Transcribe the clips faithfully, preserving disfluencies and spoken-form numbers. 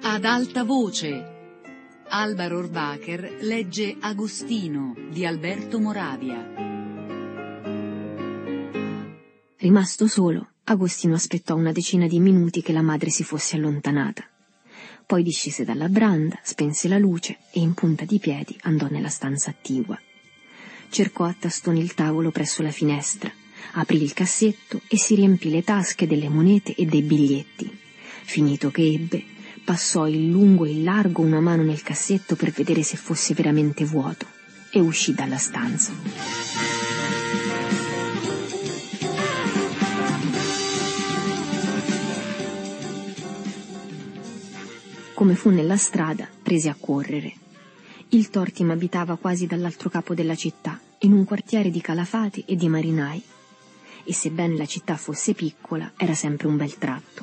Ad alta voce. Alba Rohrwacher legge Agostino di Alberto Moravia. Rimasto solo, Agostino aspettò una decina di minuti che la madre si fosse allontanata. Poi discese dalla branda, spense la luce e in punta di piedi andò nella stanza attigua. Cercò a tastoni il tavolo presso la finestra, aprì il cassetto e si riempì le tasche delle monete e dei biglietti. Finito che ebbe, passò in lungo e in largo una mano nel cassetto per vedere se fosse veramente vuoto e uscì dalla stanza. Come fu nella strada, prese a correre. Il Tortima abitava quasi dall'altro capo della città, in un quartiere di calafati e di marinai, e sebbene la città fosse piccola, era sempre un bel tratto.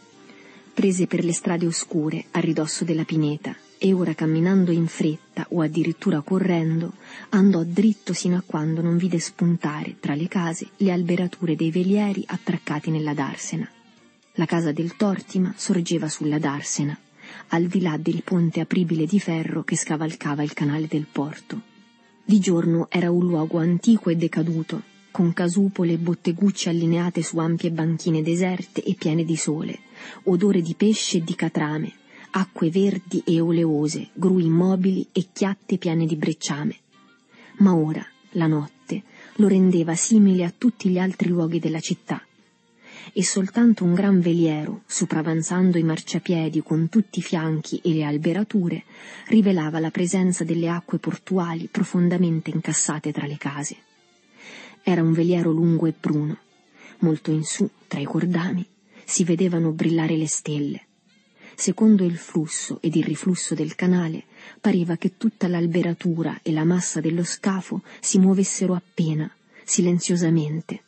Prese per le strade oscure a ridosso della pineta e ora, camminando in fretta o addirittura correndo, andò dritto sino a quando non vide spuntare tra le case le alberature dei velieri attraccati nella darsena. La casa del Tortima sorgeva sulla darsena, al di là del ponte apribile di ferro che scavalcava il canale del porto. Di giorno era un luogo antico e decaduto, con casupole e bottegucce allineate su ampie banchine deserte e piene di sole, odore di pesce e di catrame, acque verdi e oleose, gru immobili e chiatte piene di brecciame. Ma ora, la notte, lo rendeva simile a tutti gli altri luoghi della città, e soltanto un gran veliero, sopravanzando i marciapiedi con tutti i fianchi e le alberature, rivelava la presenza delle acque portuali profondamente incassate tra le case. Era un veliero lungo e bruno. Molto in su, tra i cordami, si vedevano brillare le stelle. Secondo il flusso ed il riflusso del canale, pareva che tutta l'alberatura e la massa dello scafo si muovessero appena, silenziosamente.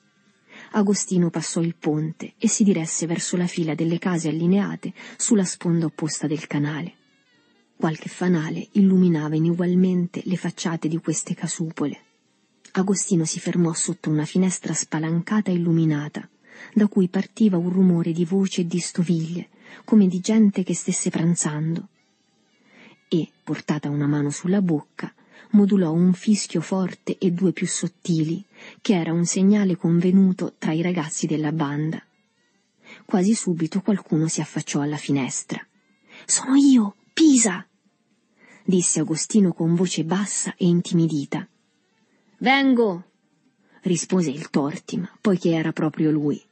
Agostino passò il ponte e si diresse verso la fila delle case allineate sulla sponda opposta del canale. Qualche fanale illuminava inugualmente le facciate di queste casupole. Agostino si fermò sotto una finestra spalancata e illuminata, da cui partiva un rumore di voci e di stoviglie, come di gente che stesse pranzando. E, portata una mano sulla bocca, modulò un fischio forte e due più sottili, che era un segnale convenuto tra i ragazzi della banda. Quasi subito qualcuno si affacciò alla finestra. «Sono io, Pisa!» disse Agostino con voce bassa e intimidita. «Vengo!» rispose il Tortima, poiché era proprio lui.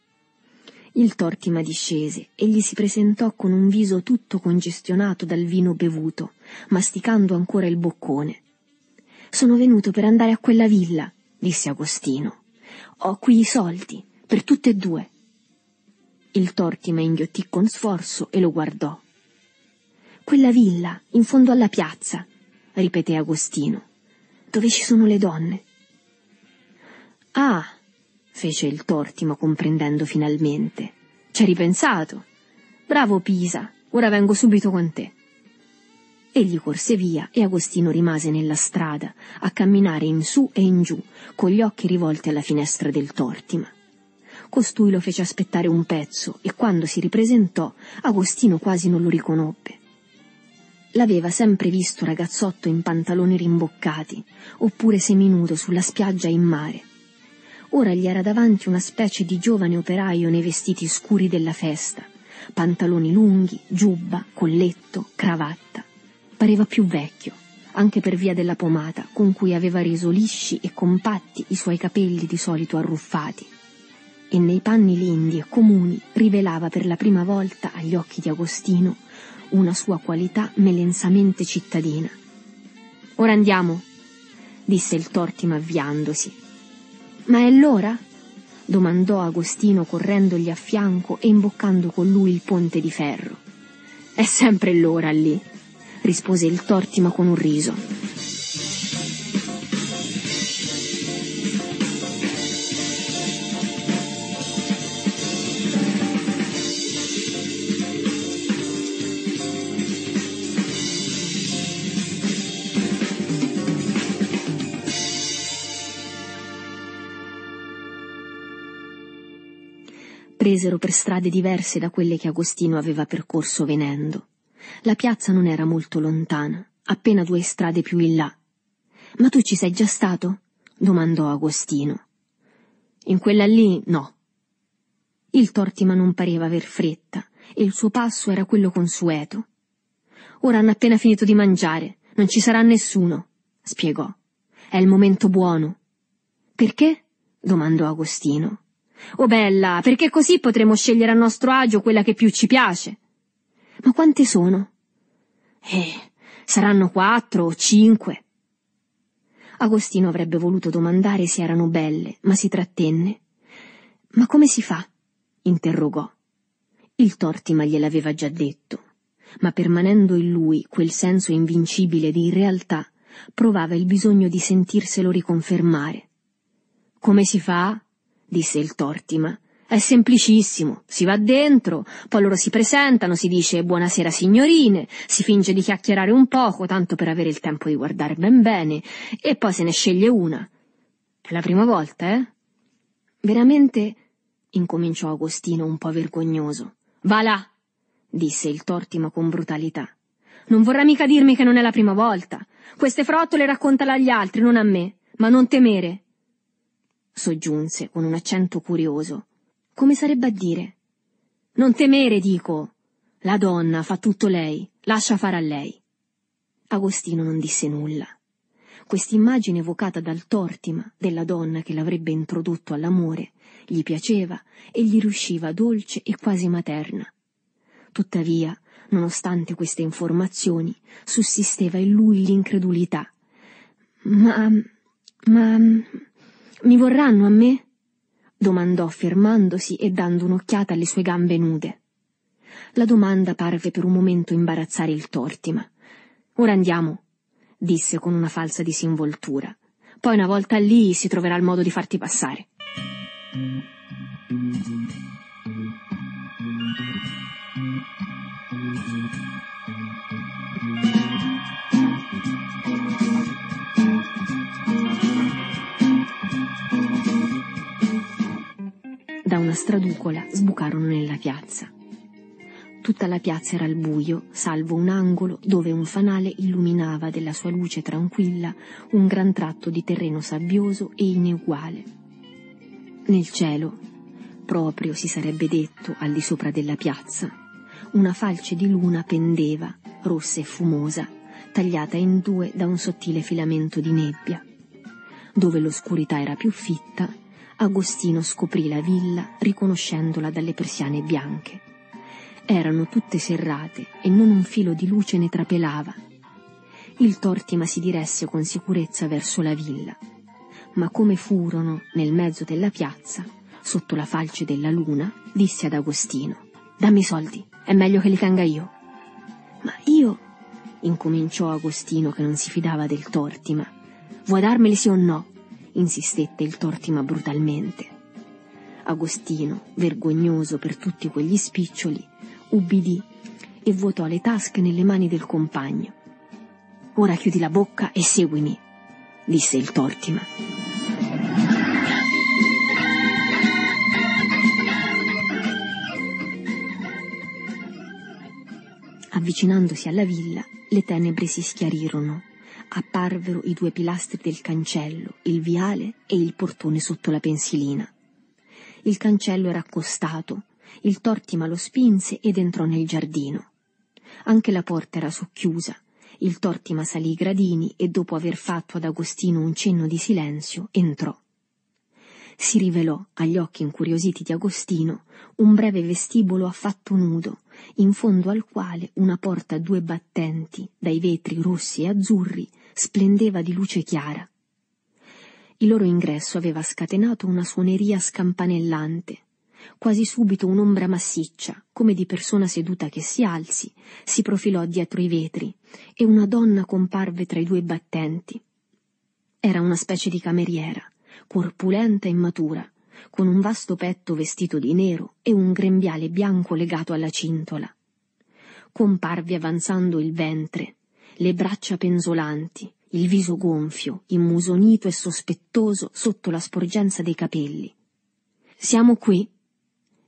Il Tortima discese e gli si presentò con un viso tutto congestionato dal vino bevuto, masticando ancora il boccone. «Sono venuto per andare a quella villa», disse Agostino. «Ho qui i soldi, per tutte e due». Il Tortima inghiottì con sforzo e lo guardò. «Quella villa, in fondo alla piazza», ripeté Agostino, «dove ci sono le donne». «Ah», fece il Tortima, comprendendo finalmente. «C'hai ripensato? Bravo Pisa, ora vengo subito con te». Egli corse via e Agostino rimase nella strada, a camminare in su e in giù, con gli occhi rivolti alla finestra del Tortima. Costui lo fece aspettare un pezzo e quando si ripresentò, Agostino quasi non lo riconobbe. L'aveva sempre visto ragazzotto in pantaloni rimboccati, oppure seminudo sulla spiaggia in mare. Ora gli era davanti una specie di giovane operaio nei vestiti scuri della festa, pantaloni lunghi, giubba, colletto, cravatta. Pareva più vecchio, anche per via della pomata con cui aveva reso lisci e compatti i suoi capelli di solito arruffati, e nei panni lindi e comuni rivelava per la prima volta agli occhi di Agostino una sua qualità melensamente cittadina. «Ora andiamo», disse il Tortima avviandosi. «Ma è l'ora?» domandò Agostino correndogli a fianco e imboccando con lui il ponte di ferro. «È sempre l'ora lì», rispose il Tortima con un riso. Presero per strade diverse da quelle che Agostino aveva percorso venendo. La piazza non era molto lontana, appena due strade più in là. «Ma tu ci sei già stato?» domandò Agostino. «In quella lì no». Il Tortima non pareva aver fretta e il suo passo era quello consueto. «Ora hanno appena finito di mangiare, non ci sarà nessuno», spiegò. «È il momento buono». «Perché?» domandò Agostino. «Oh bella, perché così potremo scegliere a nostro agio quella che più ci piace». «Ma quante sono?» «Eh, saranno quattro o cinque». Agostino avrebbe voluto domandare se erano belle, ma si trattenne. «Ma come si fa?» interrogò. Il Tortima gliel'aveva già detto, ma permanendo in lui quel senso invincibile di irrealtà, provava il bisogno di sentirselo riconfermare. «Come si fa?» disse il Tortima. «È semplicissimo, si va dentro, poi loro si presentano, si dice buonasera signorine, si finge di chiacchierare un poco, tanto per avere il tempo di guardare ben bene, e poi se ne sceglie una. È la prima volta, eh?» «Veramente?» incominciò Agostino un po' vergognoso. «Va là!» disse il Tortima con brutalità. «Non vorrà mica dirmi che non è la prima volta. Queste frottole raccontale agli altri, non a me, ma non temere», soggiunse con un accento curioso. «Come sarebbe a dire?» «Non temere, dico. La donna fa tutto lei, lascia fare a lei». Agostino non disse nulla. Quest'immagine evocata dal Tortima della donna che l'avrebbe introdotto all'amore gli piaceva e gli riusciva dolce e quasi materna. Tuttavia, nonostante queste informazioni, sussisteva in lui l'incredulità. «Ma... ma... mi vorranno a me?» domandò fermandosi e dando un'occhiata alle sue gambe nude. La domanda parve per un momento imbarazzare il Tortima. «Ora andiamo», disse con una falsa disinvoltura. «Poi una volta lì si troverà il modo di farti passare». Da una straducola sbucarono nella piazza. Tutta la piazza era al buio, salvo un angolo dove un fanale illuminava della sua luce tranquilla un gran tratto di terreno sabbioso e ineguale. Nel cielo, proprio si sarebbe detto al di sopra della piazza, una falce di luna pendeva, rossa e fumosa, tagliata in due da un sottile filamento di nebbia. Dove l'oscurità era più fitta, Agostino scoprì la villa riconoscendola dalle persiane bianche. Erano tutte serrate e non un filo di luce ne trapelava. Il Tortima si diresse con sicurezza verso la villa, ma come furono nel mezzo della piazza, sotto la falce della luna, disse ad Agostino: «Dammi i soldi, è meglio che li tenga io». «Ma io...» incominciò Agostino, che non si fidava del Tortima. «Vuoi darmeli sì o no?» insistette il Tortima brutalmente. Agostino, vergognoso per tutti quegli spiccioli, ubbidì e vuotò le tasche nelle mani del compagno. «Ora chiudi la bocca e seguimi», disse il Tortima. Avvicinandosi alla villa, le tenebre si schiarirono. Apparvero i due pilastri del cancello, il viale e il portone sotto la pensilina. Il cancello era accostato, il Tortima lo spinse ed entrò nel giardino. Anche la porta era socchiusa. Il Tortima salì i gradini e, dopo aver fatto ad Agostino un cenno di silenzio, entrò. Si rivelò agli occhi incuriositi di Agostino un breve vestibolo affatto nudo, in fondo al quale una porta a due battenti, dai vetri rossi e azzurri, splendeva di luce chiara. Il loro ingresso aveva scatenato una suoneria scampanellante. Quasi subito un'ombra massiccia, come di persona seduta che si alzi, si profilò dietro i vetri e una donna comparve tra i due battenti. Era una specie di cameriera, corpulenta e matura, con un vasto petto vestito di nero e un grembiale bianco legato alla cintola. Comparve avanzando il ventre, le braccia penzolanti, il viso gonfio, immusonito e sospettoso sotto la sporgenza dei capelli. «Siamo qui»,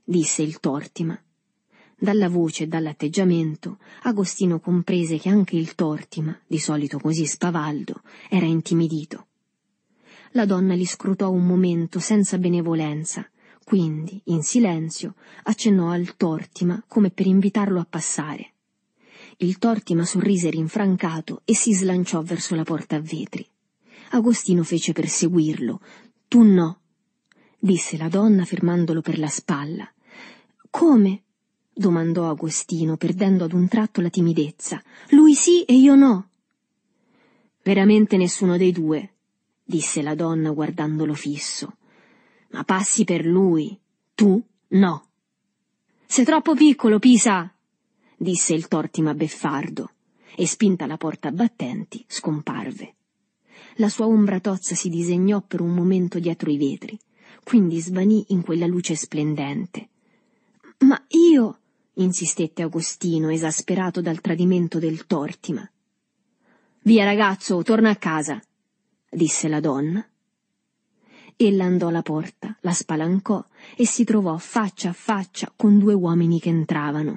disse il Tortima. Dalla voce e dall'atteggiamento, Agostino comprese che anche il Tortima, di solito così spavaldo, era intimidito. La donna li scrutò un momento senza benevolenza, quindi, in silenzio, accennò al Tortima come per invitarlo a passare. Il Tortima sorrise rinfrancato e si slanciò verso la porta a vetri. Agostino fece per seguirlo. «Tu no», disse la donna fermandolo per la spalla. «Come?» domandò Agostino, perdendo ad un tratto la timidezza. «Lui sì e io no». «Veramente nessuno dei due», disse la donna guardandolo fisso. «Ma passi per lui, tu no». «Sei troppo piccolo, Pisa», disse il Tortima beffardo, e spinta la porta a battenti scomparve. La sua ombra tozza si disegnò per un momento dietro i vetri, quindi svanì in quella luce splendente. «Ma io», insistette Agostino, esasperato dal tradimento del Tortima. «Via ragazzo, torna a casa», disse la donna. Ella andò alla porta, la spalancò e si trovò faccia a faccia con due uomini che entravano.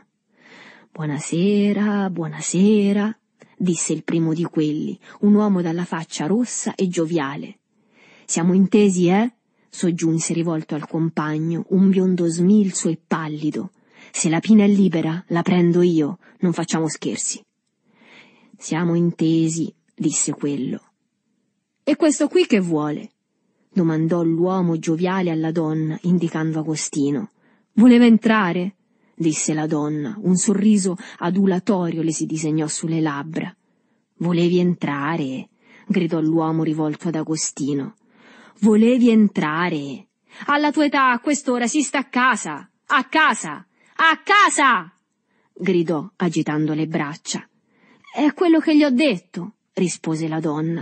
«Buonasera, buonasera», disse il primo di quelli, un uomo dalla faccia rossa e gioviale. «Siamo intesi, eh?» soggiunse rivolto al compagno, un biondo smilzo e pallido. «Se la pina è libera, la prendo io, non facciamo scherzi». «Siamo intesi», disse quello. «E questo qui che vuole?» domandò l'uomo gioviale alla donna, indicando Agostino. «Voleva entrare?» disse la donna, un sorriso adulatorio le si disegnò sulle labbra. «Volevi entrare?» gridò l'uomo rivolto ad Agostino. «Volevi entrare? Alla tua età a quest'ora si sta a casa, a casa, a casa!» gridò agitando le braccia. «È quello che gli ho detto», rispose la donna.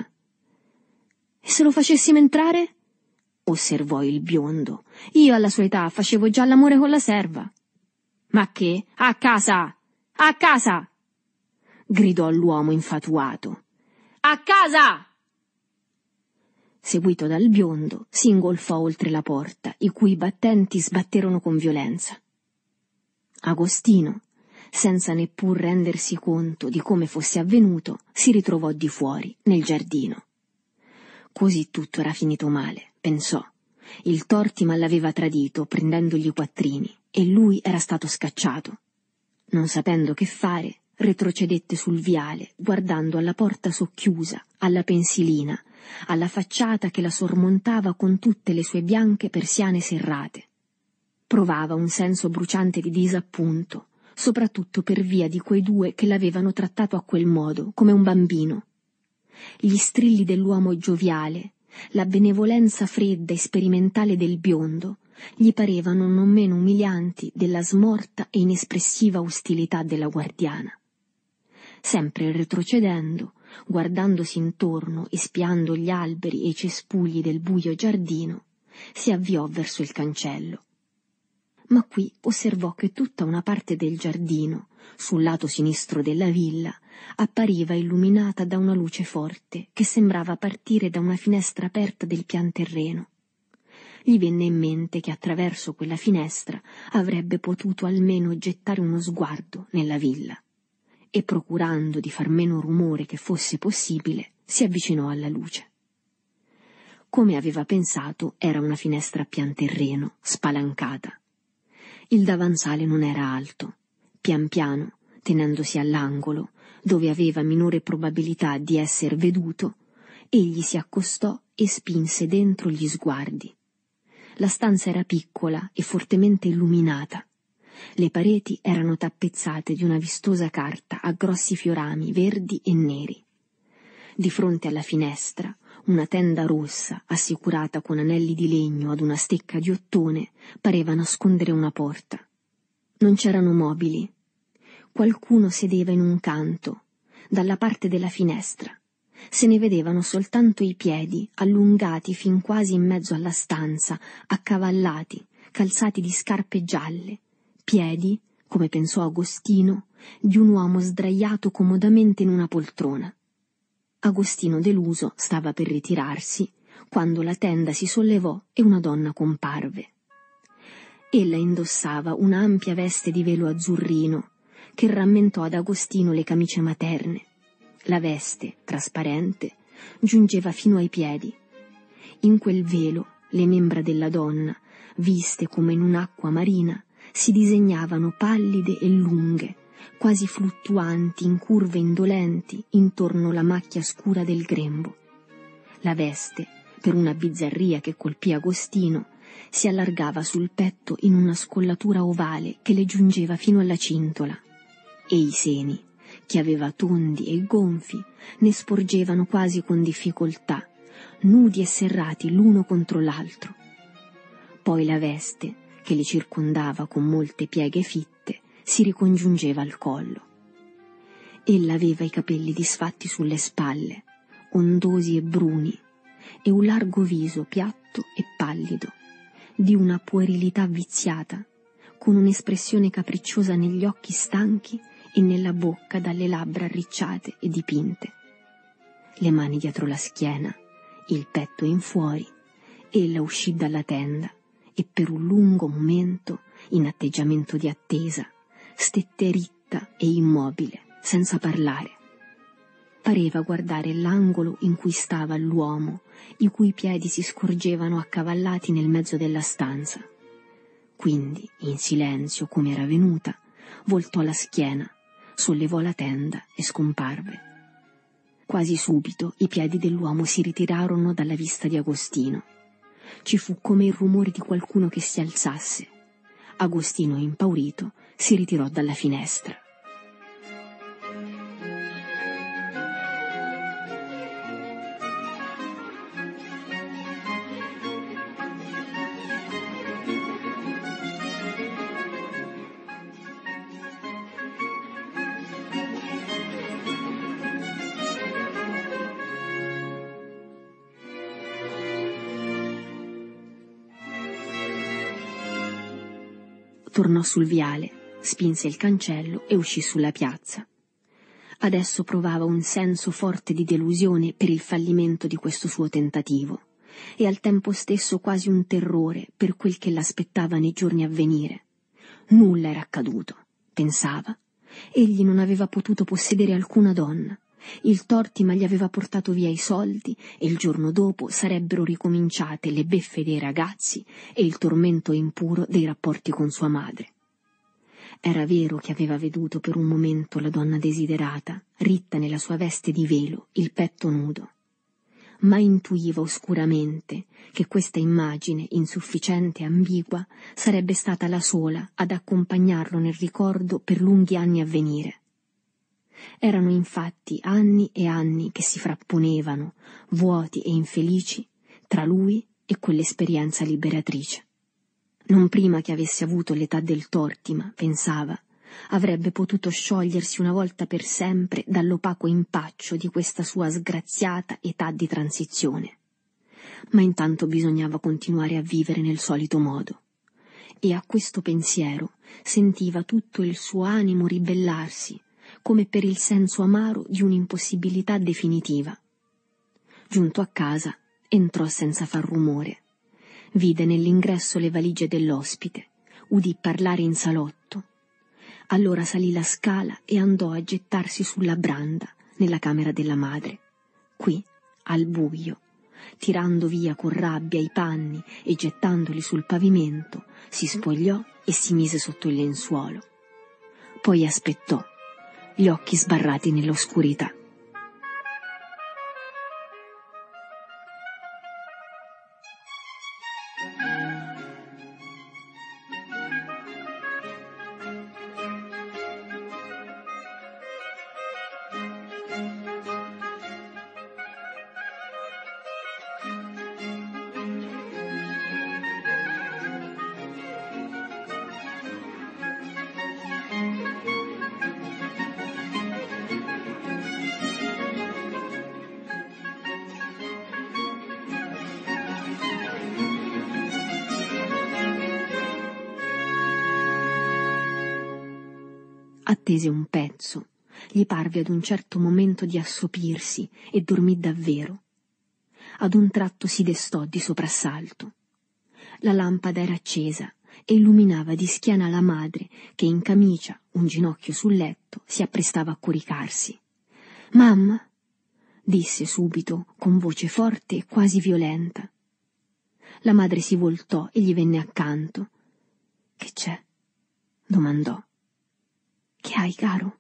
«E se lo facessimo entrare?» osservò il biondo. «Io alla sua età facevo già l'amore con la serva». «Ma che? A casa! A casa!» gridò l'uomo infatuato. «A casa!» Seguito dal biondo, si ingolfò oltre la porta, i cui battenti sbatterono con violenza. Agostino, senza neppur rendersi conto di come fosse avvenuto, si ritrovò di fuori, nel giardino. Così tutto era finito male, pensò. Il Tortima l'aveva tradito, prendendogli i quattrini, e lui era stato scacciato. Non sapendo che fare, retrocedette sul viale, guardando alla porta socchiusa, alla pensilina, alla facciata che la sormontava con tutte le sue bianche persiane serrate. Provava un senso bruciante di disappunto, soprattutto per via di quei due che l'avevano trattato a quel modo, come un bambino. Gli strilli dell'uomo gioviale, la benevolenza fredda e sperimentale del biondo, gli parevano non meno umilianti della smorta e inespressiva ostilità della guardiana. Sempre retrocedendo, guardandosi intorno e spiando gli alberi e i cespugli del buio giardino, si avviò verso il cancello. Ma qui osservò che tutta una parte del giardino, sul lato sinistro della villa, appariva illuminata da una luce forte che sembrava partire da una finestra aperta del pian terreno. Gli venne in mente che attraverso quella finestra avrebbe potuto almeno gettare uno sguardo nella villa, e procurando di far meno rumore che fosse possibile, si avvicinò alla luce. Come aveva pensato, era una finestra a pian terreno, spalancata. Il davanzale non era alto. Pian piano, tenendosi all'angolo, dove aveva minore probabilità di esser veduto, egli si accostò e spinse dentro gli sguardi. La stanza era piccola e fortemente illuminata. Le pareti erano tappezzate di una vistosa carta a grossi fiorami verdi e neri. Di fronte alla finestra, una tenda rossa, assicurata con anelli di legno ad una stecca di ottone, pareva nascondere una porta. Non c'erano mobili. Qualcuno sedeva in un canto, dalla parte della finestra. Se ne vedevano soltanto i piedi, allungati fin quasi in mezzo alla stanza, accavallati, calzati di scarpe gialle, piedi, come pensò Agostino, di un uomo sdraiato comodamente in una poltrona. Agostino, deluso, stava per ritirarsi, quando la tenda si sollevò e una donna comparve. Ella indossava un'ampia veste di velo azzurrino che rammentò ad Agostino le camicie materne. La veste, trasparente, giungeva fino ai piedi. In quel velo le membra della donna, viste come in un'acqua marina, si disegnavano pallide e lunghe, quasi fluttuanti in curve indolenti intorno alla macchia scura del grembo. La veste, per una bizzarria che colpì Agostino, si allargava sul petto in una scollatura ovale che le giungeva fino alla cintola, e i seni, che aveva tondi e gonfi, ne sporgevano quasi con difficoltà, nudi e serrati l'uno contro l'altro. Poi la veste, che li circondava con molte pieghe fitte, si ricongiungeva al collo. Ella aveva i capelli disfatti sulle spalle, ondosi e bruni, e un largo viso piatto e pallido, di una puerilità viziata, con un'espressione capricciosa negli occhi stanchi e nella bocca dalle labbra arricciate e dipinte. Le mani dietro la schiena, il petto in fuori, ella uscì dalla tenda e per un lungo momento, in atteggiamento di attesa, stette ritta e immobile, senza parlare. Pareva guardare l'angolo in cui stava l'uomo, i cui piedi si scorgevano accavallati nel mezzo della stanza. Quindi, in silenzio, come era venuta, voltò la schiena, sollevò la tenda e scomparve. Quasi subito i piedi dell'uomo si ritirarono dalla vista di Agostino. Ci fu come il rumore di qualcuno che si alzasse. Agostino, impaurito, si ritirò dalla finestra. Tornò sul viale, spinse il cancello e uscì sulla piazza. Adesso provava un senso forte di delusione per il fallimento di questo suo tentativo e al tempo stesso quasi un terrore per quel che l'aspettava nei giorni a venire. Nulla era accaduto, pensava. Egli non aveva potuto possedere alcuna donna. Il Tortima gli aveva portato via i soldi e il giorno dopo sarebbero ricominciate le beffe dei ragazzi e il tormento impuro dei rapporti con sua madre. Era vero che aveva veduto per un momento la donna desiderata, ritta nella sua veste di velo, il petto nudo, ma intuiva oscuramente che questa immagine insufficiente e ambigua sarebbe stata la sola ad accompagnarlo nel ricordo per lunghi anni a venire. Erano infatti anni e anni che si frapponevano, vuoti e infelici, tra lui e quell'esperienza liberatrice. Non prima che avesse avuto l'età del Tortima, pensava, avrebbe potuto sciogliersi una volta per sempre dall'opaco impaccio di questa sua sgraziata età di transizione. Ma intanto bisognava continuare a vivere nel solito modo. E a questo pensiero sentiva tutto il suo animo ribellarsi, come per il senso amaro di un'impossibilità definitiva. Giunto a casa, entrò senza far rumore. Vide nell'ingresso le valigie dell'ospite, udì parlare in salotto. Allora salì la scala e andò a gettarsi sulla branda, nella camera della madre. Qui, al buio, tirando via con rabbia i panni e gettandoli sul pavimento, si spogliò e si mise sotto il lenzuolo. Poi aspettò, gli occhi sbarrati nell'oscurità. Attese un pezzo, gli parve ad un certo momento di assopirsi e dormì davvero. Ad un tratto si destò di soprassalto. La lampada era accesa e illuminava di schiena la madre che in camicia, un ginocchio sul letto, si apprestava a coricarsi. «Mamma!» disse subito con voce forte e quasi violenta. La madre si voltò e gli venne accanto. «Che c'è?» domandò. «Che hai, caro?»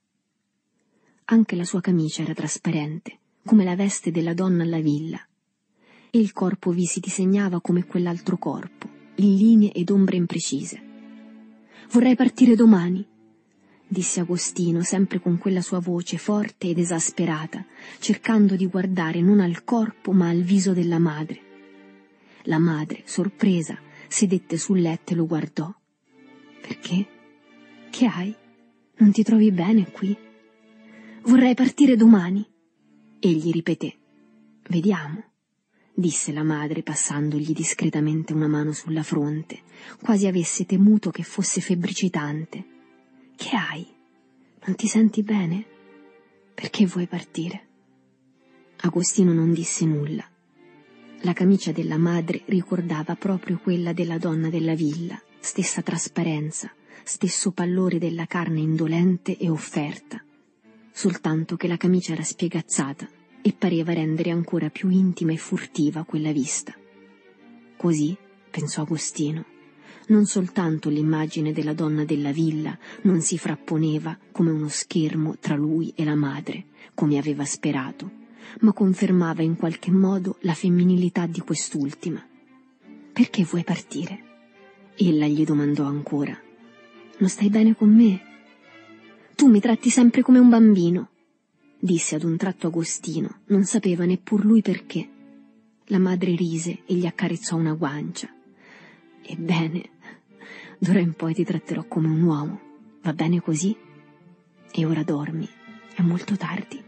Anche la sua camicia era trasparente, come la veste della donna alla villa, e il corpo vi si disegnava come quell'altro corpo, in linee ed ombre imprecise. «Vorrei partire domani», disse Agostino, sempre con quella sua voce forte ed esasperata, cercando di guardare non al corpo ma al viso della madre. La madre, sorpresa, sedette sul letto e lo guardò. «Perché? Che hai? Non ti trovi bene qui?» «Vorrei partire domani», egli ripeté. «Vediamo», disse la madre passandogli discretamente una mano sulla fronte, quasi avesse temuto che fosse febbricitante. «Che hai? Non ti senti bene? Perché vuoi partire?» Agostino non disse nulla. La camicia della madre ricordava proprio quella della donna della villa, stessa trasparenza, stesso pallore della carne indolente e offerta, soltanto che la camicia era spiegazzata e pareva rendere ancora più intima e furtiva quella vista. Così, pensò Agostino, non soltanto l'immagine della donna della villa non si frapponeva come uno schermo tra lui e la madre, come aveva sperato, ma confermava in qualche modo la femminilità di quest'ultima. «Perché vuoi partire?» Ella gli domandò ancora. «Non stai bene con me?» «Tu mi tratti sempre come un bambino», disse ad un tratto Agostino, non sapeva neppur lui perché. La madre rise e gli accarezzò una guancia. «Ebbene, d'ora in poi ti tratterò come un uomo, va bene così? E ora dormi, è molto tardi».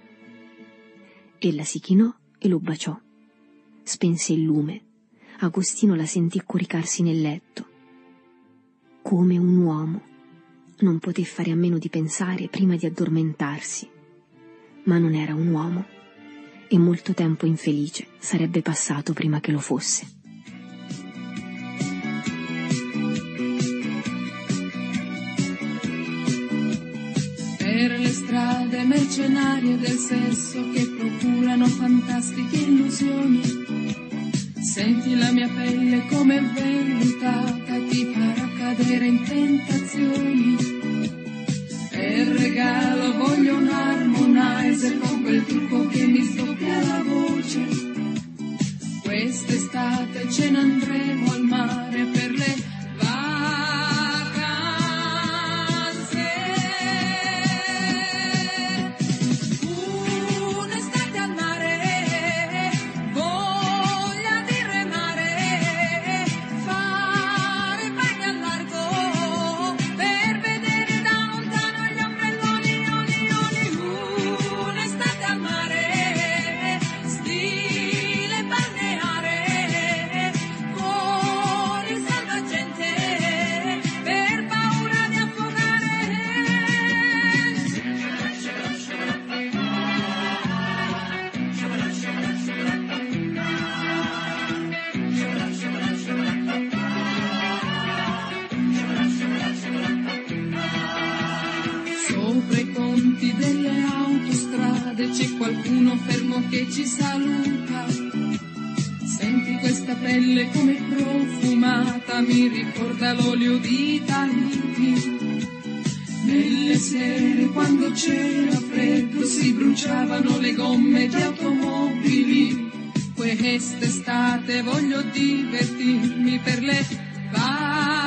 Ella si chinò e lo baciò. Spense il lume. Agostino la sentì coricarsi nel letto. Come un uomo. Non poté fare a meno di pensare prima di addormentarsi. Ma non era un uomo, e molto tempo infelice sarebbe passato prima che lo fosse. Per le strade mercenarie del sesso che procurano fantastiche illusioni, senti la mia pelle come vellutata, ti farà cadere in tentazioni. Per regalo voglio un harmonizer con quel trucco che mi sdoppia la voce. Quest'estate ce ne andremo al mare per le c'è qualcuno fermo che ci saluta. Senti questa pelle come profumata, mi ricorda l'olio di Tahiti. Nelle sere quando c'era freddo si bruciavano le gomme di automobili. Quest'estate voglio divertirmi per le vacanze.